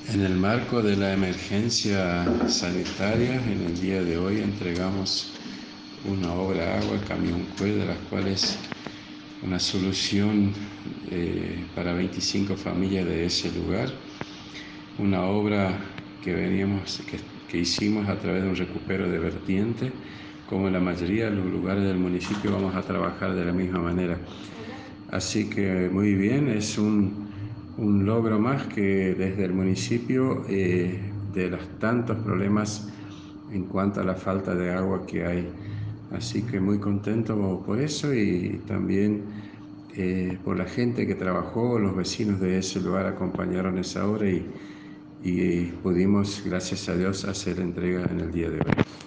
En el marco de la emergencia sanitaria, en el día de hoy entregamos una obra agua, camión CUE, de las cuales una solución para 25 familias de ese lugar. Una obra que hicimos a través de un recupero de vertiente. Como en la mayoría de los lugares del municipio vamos a trabajar de la misma manera. Así que muy bien, es un logro más que desde el municipio, de los tantos problemas en cuanto a la falta de agua que hay. Así que muy contento por eso y también por la gente que trabajó. Los vecinos de ese lugar acompañaron esa obra y pudimos, gracias a Dios, hacer la entrega en el día de hoy.